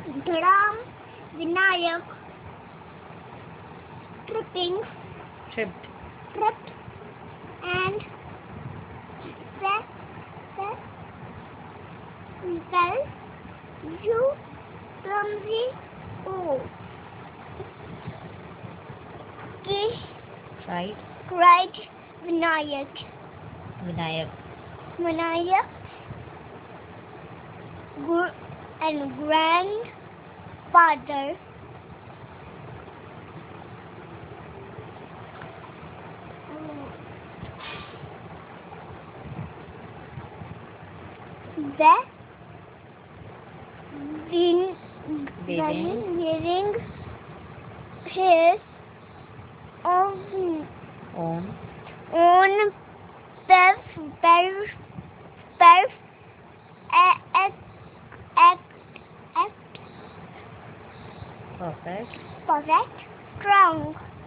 Dhram, Vinayak, tripping, Tripped. tripped, and fell, fell, fell, you clumsy, oh, Right. cried Vinayak. Vinayak. Vinayak and grandfather the wearing his own Own. own perf act, act, act Perfect. perfect strong